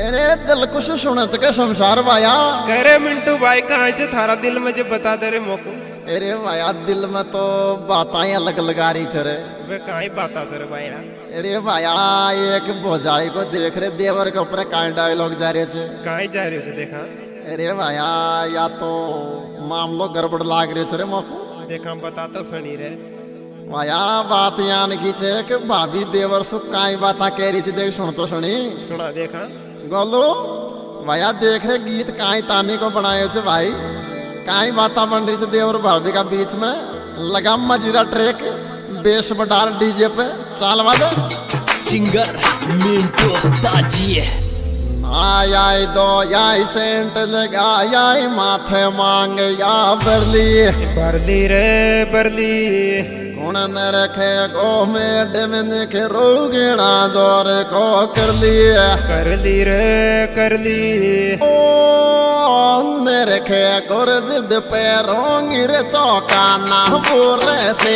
अरे दिल कुछ सुनत के शमशार भाया। कह रे मिंटू भाई कहाँ से थारा दिल में जो बता दे रे मोको। अरे भाया दिल में तो बातें अलग लगा रही चरे। वे कहाँ ही बाता सर भाई। अरे भाया एक भोजाई को देख रहे देवर के ऊपर काई डायलॉग जा रहे थे। कहाँ जा रहे हो देखा। अरे भाया या तो मामलो गड़बड़ लाग रहे थे मोको। देखा बता तो सुनी रे भाया बात यान खींचे कि भाभी देवर सु काई बात कह रही थी देख सुन तो सुनी। सुना देखा गोलू भैया देख रहे गीत काई तानी को बनाए थे भाई। काई बातें बन रही थी देवर भाभी का बीच में। लगा मजीरा ट्रैक बेस बडार डीजे पे चाल वाले सिंगर मिंटू ताजी। आय दो याई सेंट लगा याई माथे मांग या बरली बरली रे बरली कौन न रखे गो में डमन के रोगिणा जोर को कर ली रे कर ली। ओ न रखे गुरजिद पे रोंगी रे चौका ना बोरे से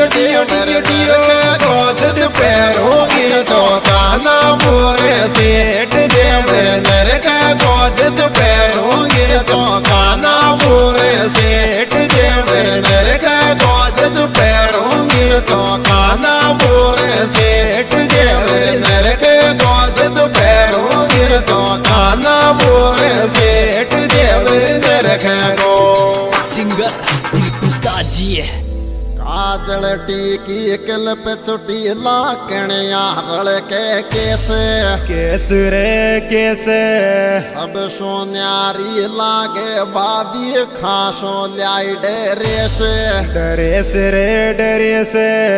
गुरजिद पे रोंगी चौका ना बोरे से नरके गोजिद पे रोंगी चौका ना बोरे से नरके गोजिद पे चौका ना बोरे सेठ देवे नरके गोजिद पैरों चौका ना बोरे सेठ देवे नरके गो। सिंगर दिलपुस्ताजी। काजल टीकी किल पे चुटी लाकणिया रल के केस रे केस अब सोन्यारी लागे भाभी खासो ल्याई डरेस रे डरेस।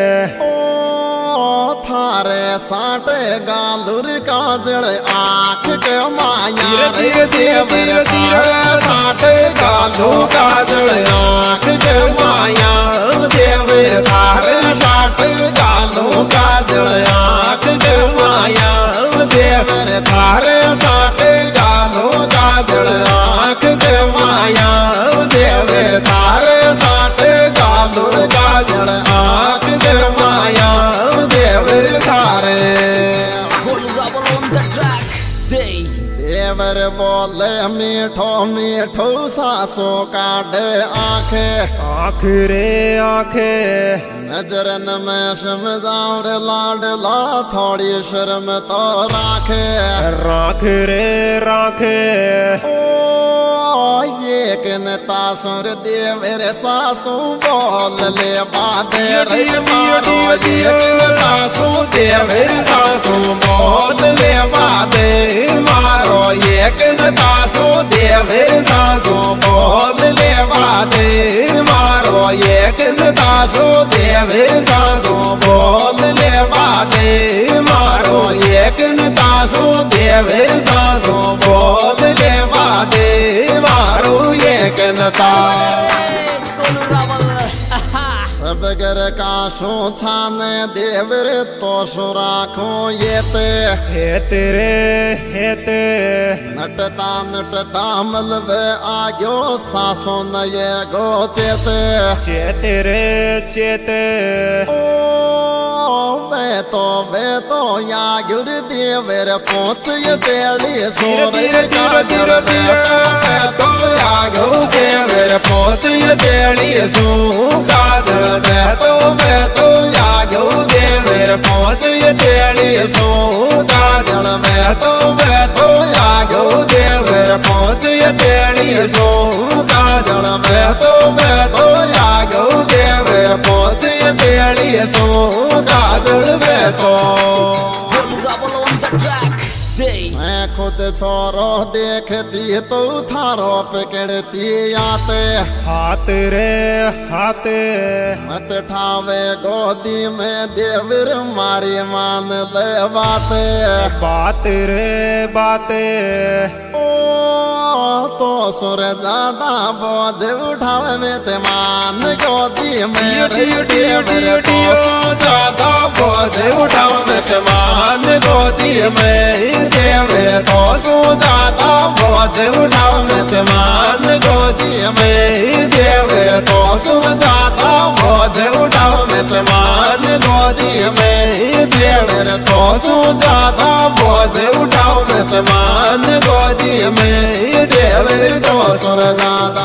ओ थारे साटे गालुर काजल आँख के माया देवर साटे गालू काजल आँख के माया देवर थारे साटे गालू काजल आँख के माया देवर थारे साटे गालू काजल आँख के माया देवर थारे साटे गालू काजल आँख के माया देवर थारे। देवर बोले मीठो मीठो सासो काढ़े आँख रे आँख नजरन में समझाओ रे लाडला थोड़ी शर्म तो राख रे राख। ओ ये कनता सुर देवर सासू बोल ले बादे रे मारो ये सासू देवर सासू बोल ले बादे मारो ये कनता सो देवर सासू बोल ले बादे मारो ये कनता सो देवर सासू बोल ले बादे मारो ये कनता सो देवर सासू बोल ले बादे मारो ये कनता। सब गर का सो छाने देवर तो सो राखो ये तेरे नटता नटता मलबे आग्यो सासो न ये गो चेते बे तो या गुर देवर पोच ये तेली सोरे तो या गो देवर पोच ये तेली सो काजल तो या गो देवर पोच ये तेली सो काजल तो या गो देवर पोच ये तेली सो काजल तो या गो देवर पोच ये तेली सो काजल तो। मैं खुद छोरो देखती तो थारो पकड़ती हाथ रे हाथ मत ठावे गोदी में देवर मारी मान ले बात रे बात। ओ तो सुर ज्यादा बोझ उठावे में ते मान गोदी में देवर तो ज्यादा बोझ उठावे में ते मान गोदी में देवर तो ज्यादा बोझ उठावे में ते मान गोदी में देवर तो ज्यादा बोझ उठावे में ते मान गोदी में देवर तो ज्यादा बोझ उठावे में वर्तमान गोदी में देवर तो सुर ज्यादा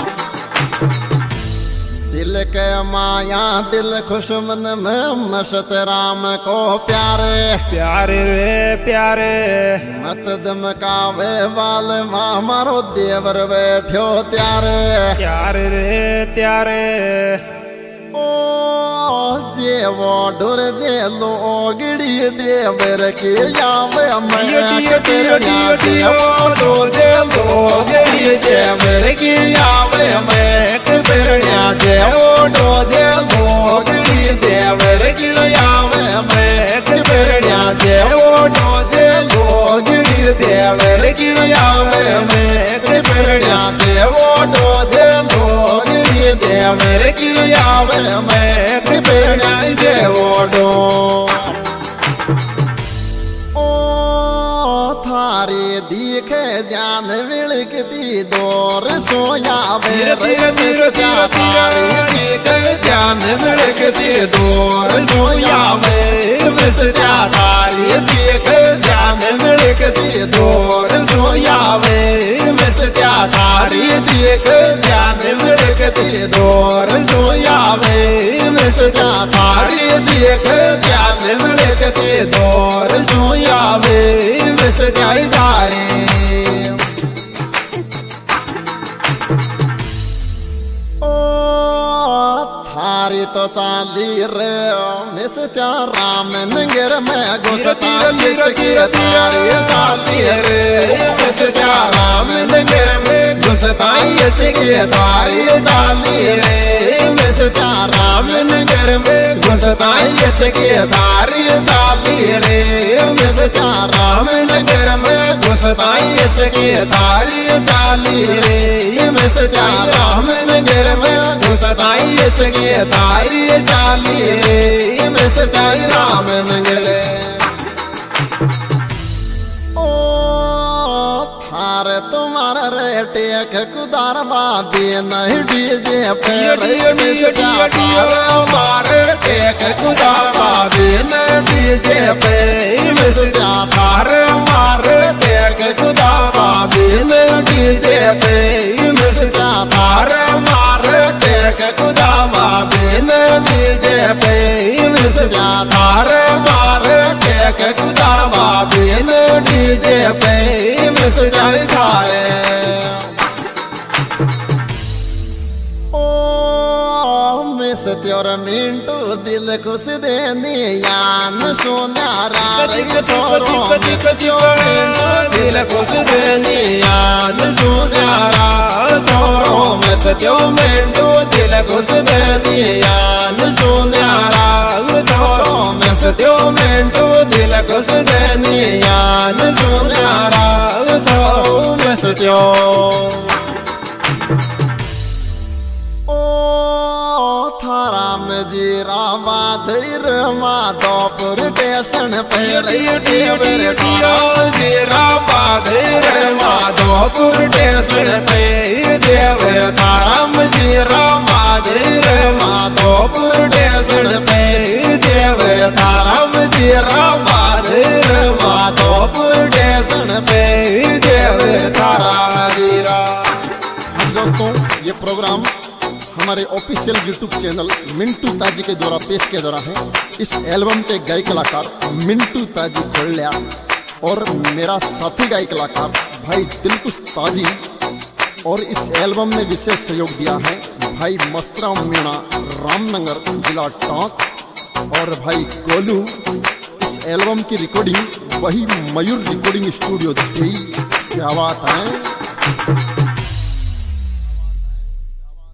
दिल के माया दिल खुश मन में मस्त राम को प्यारे प्यारे रे प्यारे मत दमकावे वाल मारो देवर बैठो त्यारे प्यारे रे त्यारे ओ जे वो डोर जे लोगड़ी देवर के यावे मैं डो जे लोगड़ी देवर के यावे मैं कबरण्या जे वो डो जे लोगड़ी देवर के यावे मैं कबरण्या जे वो डो जे लोगड़ी देवर के यावे मैं कबरण्या जे वो डो जे लोगड़ी देवर के यावे मैं कबरण्या जे वो डो थारे दिखे जान विलकती दौर सोया जान विलकती दौर सोया मिसजा थारी देख जान विलकती दौर सोया मिसजा थारी देख जान विलकती दौर सोया मिसजा थारी देख जान विलकती दौर सोया मिस जाई दारे ओ थारी तो चाली रे मिस त्या राम नगर में घुसता थारी चाली रे मिस त्या राम नगर में घुसता थारी चाली रे मिस त्या राम नगर में घुसता थारी चाली रे मिस त्या राम नगर में घुसता थारी चाली रे मिस त्या राम नगर में घुसता थारी चाली रे मिस त्या राम नगर थार तुम्हारा रे टेक कुदार बाबी नहीं डीजे पर मिस त्या मारे टेक कुदार बाबी नहीं डीजे पे मिस त्या थार मारे टेक कुदार बाबी नहीं डीजे पे मिस त्या थार मारे टेक कुदार बाबी नहीं डीजे पे मिस त्या थार मारे टेक कुदार बाबी नहीं डीजे पे मिस त्या थारे मिस त्योर मिंटू दिल खुश देनी यान सोनारा दिल खुश देनी यान सोनारा छोरो मिस त्यो मिंटू दिल खुश देनी यान सोनारा छोरो मिस त्यो मिंटू दिल खुश देनी यान सोनारा छोरो मिस त्यो थाराम जीरा बाधर माधोपुर स्टेशन पे जीरा बाधर माधोपुर स्टेशन पे देवर थाराम जीरा बाधर माधोपुर स्टेशन पे देवर थाराम जीरा बाधर माधोपुर स्टेशन पे देवर थारा जीरा। दोस्तों ये प्रोग्राम हमारे ऑफिशियल यूट्यूब चैनल मिंटू ताजी के द्वारा पेश किया जा रहा है। इस एल्बम के गायक कलाकार मिंटू ताजी खोलिया और मेरा साथी गायक कलाकार भाई दिलकुश ताजी, और इस एल्बम में विशेष सहयोग दिया है भाई मस्तराम मीणा रामनगर जिला टोंक और भाई गोलू। इस एल्बम की रिकॉर्डिंग वही मयूर रिकॉर्डिंग स्टूडियो से आवाज है।